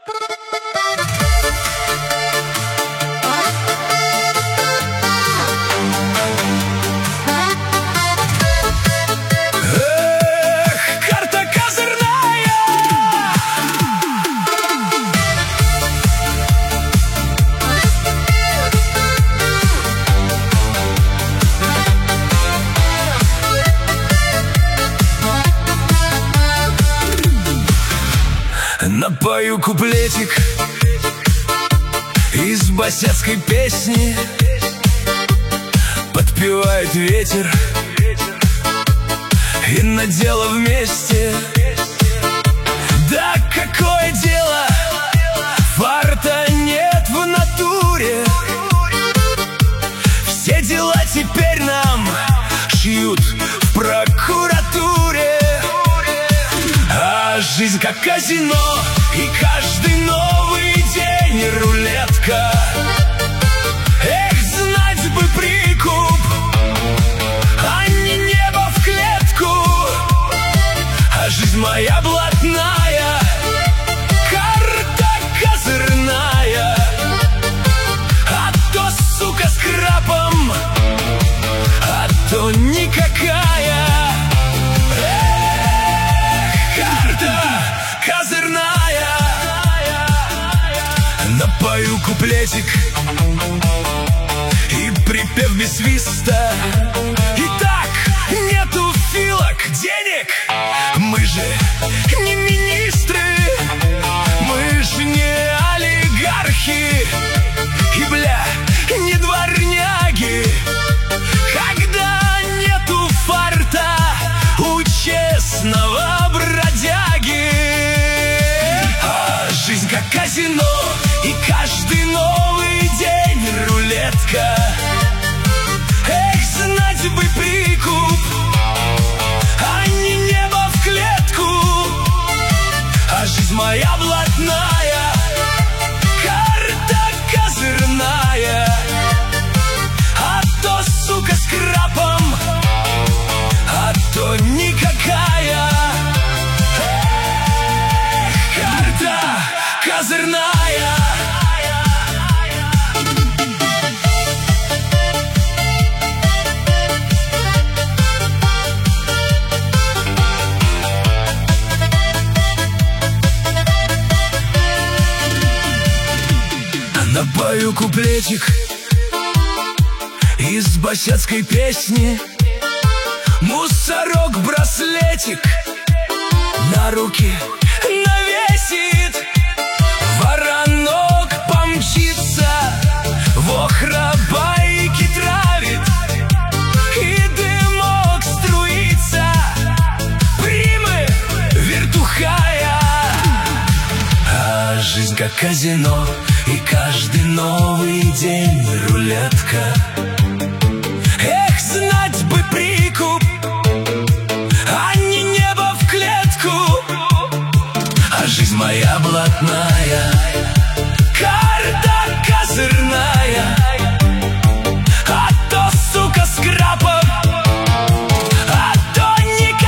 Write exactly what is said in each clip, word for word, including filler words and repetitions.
Напою куплетик из босяцкой песни, подпевает ветер, и на дело вместе. Да какое дело, фарта нет в натуре. Все дела теперь нам шьют в прокуратуре. А жизнь как казино, и каждый новый день рулетка. Эх, знать бы прикуп, а не небо в клетку. А жизнь моя блатная, карта козырная. А то, сука, с крапом, а то никакая. Козырная. Напою куплетик и припев без свиста. Итак, нету филок, денег. Мы же не министры, мы же не олигархи, и, бля, не дворняги. Когда нету фарта у честного бродяги. Жизнь как казино, и каждый новый день рулетка. Эх, знать бы прикуп, а не небо в клетку. А жизнь моя блатная, карта козырная. А то, сука, с крапом, а то никакая. Козырная. Напою куплетик из босяцкой песни. Мусорок браслетик на руки навесит. Воронок помчится, вохра байки травит, и дымок струится, примы вертухая. А жизнь как казино, и каждый новый день рулетка. Эх, знать бы прикуп, а не небо в клетку. А жизнь моя блатная, карта козырная. А то, сука, с крапом, а то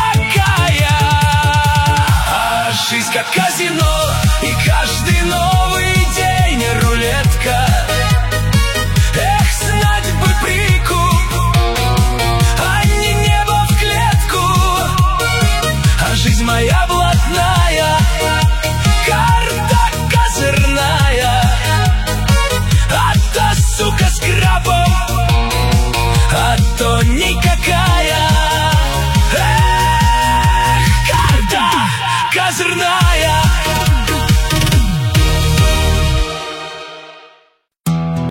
никакая. А жизнь как казино, и каждый новый